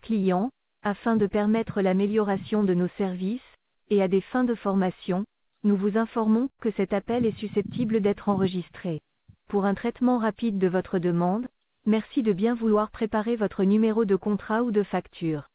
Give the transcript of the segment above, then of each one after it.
clients, afin de permettre l'amélioration de nos services, et à des fins de formation, nous vous informons que cet appel est susceptible d'être enregistré. Pour un traitement rapide de votre demande, merci de bien vouloir préparer votre numéro de contrat ou de facture.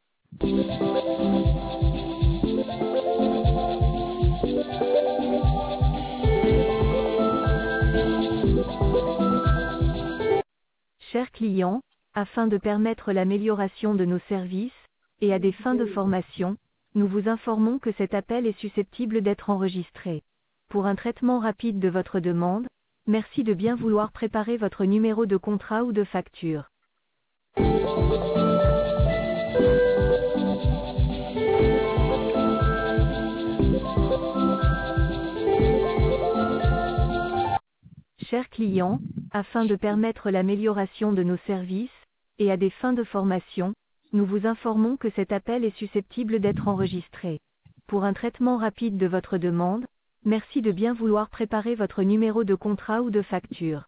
Chers clients, afin de permettre l'amélioration de nos services, et à des fins de formation, nous vous informons que cet appel est susceptible d'être enregistré. Pour un traitement rapide de votre demande, merci de bien vouloir préparer votre numéro de contrat ou de facture. Chers clients, afin de permettre l'amélioration de nos services, et à des fins de formation, nous vous informons que cet appel est susceptible d'être enregistré. Pour un traitement rapide de votre demande, merci de bien vouloir préparer votre numéro de contrat ou de facture.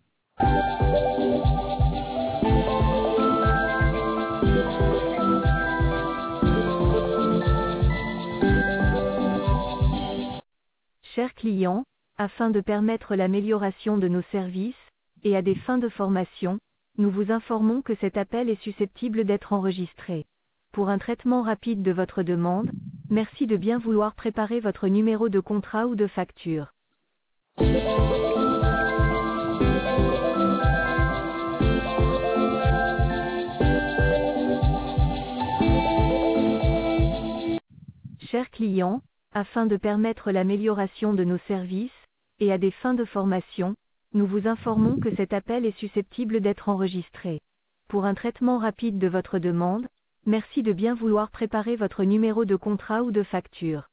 Chers clients, afin de permettre l'amélioration de nos services, et à des fins de formation, nous vous informons que cet appel est susceptible d'être enregistré. Pour un traitement rapide de votre demande, merci de bien vouloir préparer votre numéro de contrat ou de facture. Chers clients, afin de permettre l'amélioration de nos services, et à des fins de formation, nous vous informons que cet appel est susceptible d'être enregistré. Pour un traitement rapide de votre demande, merci de bien vouloir préparer votre numéro de contrat ou de facture.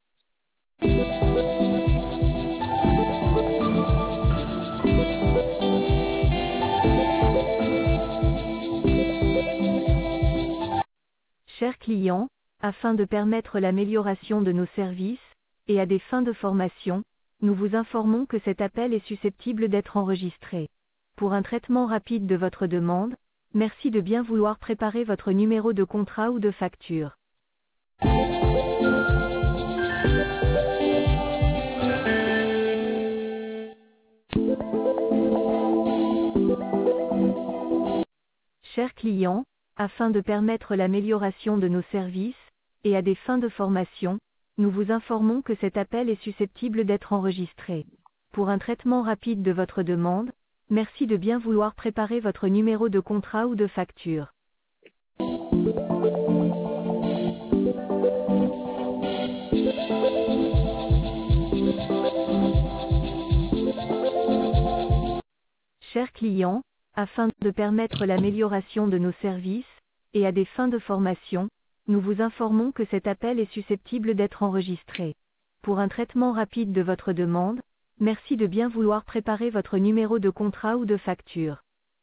Chers clients, afin de permettre l'amélioration de nos services, et à des fins de formation, nous vous informons que cet appel est susceptible d'être enregistré. Pour un traitement rapide de votre demande, merci de bien vouloir préparer votre numéro de contrat ou de facture. Chers clients, afin de permettre l'amélioration de nos services, et à des fins de formation, nous vous informons que cet appel est susceptible d'être enregistré. Pour un traitement rapide de votre demande, merci de bien vouloir préparer votre numéro de contrat ou de facture. Chers clients, afin de permettre l'amélioration de nos services, et à des fins de formation, nous vous informons que cet appel est susceptible d'être enregistré. Pour un traitement rapide de votre demande, merci de bien vouloir préparer votre numéro de contrat ou de facture.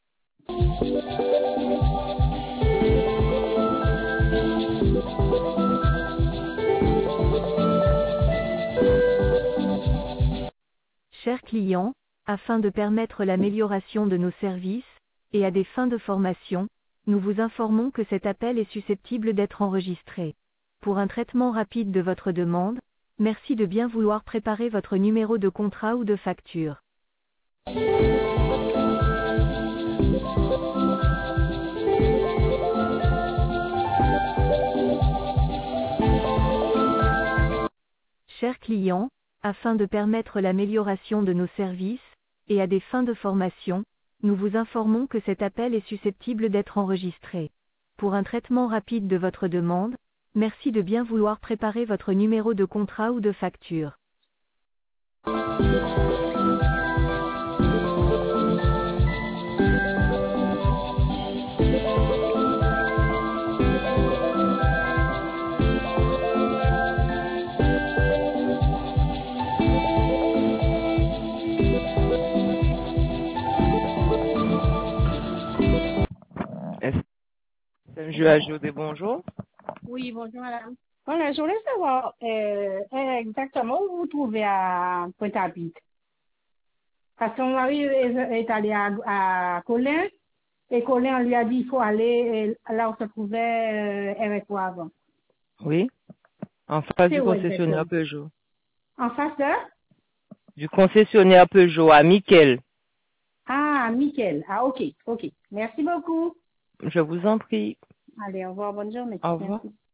Chers clients, afin de permettre l'amélioration de nos services, et à des fins de formation, nous vous informons que cet appel est susceptible d'être enregistré. Pour un traitement rapide de votre demande, merci de bien vouloir préparer votre numéro de contrat ou de facture. Chers clients, afin de permettre l'amélioration de nos services, et à des fins de formation, nous vous informons que cet appel est susceptible d'être enregistré. Pour un traitement rapide de votre demande, merci de bien vouloir préparer votre numéro de contrat ou de facture. Je vais ajouter bonjour. Oui, bonjour madame. Voilà, je voulais savoir exactement où vous trouvez à Pointe-à-Pitre. Parce que mon mari est allé à Colin Et Colin, on lui a dit il faut aller là où se trouvait RFO avant. Oui. En face C'est du où concessionnaire exactement? Peugeot. En face de? Du concessionnaire Peugeot à Miquel. Ah, Mickaël. Ah, ok, ok. Merci beaucoup. Je vous en prie. Allez, au revoir, bonne journée. Au revoir. Merci.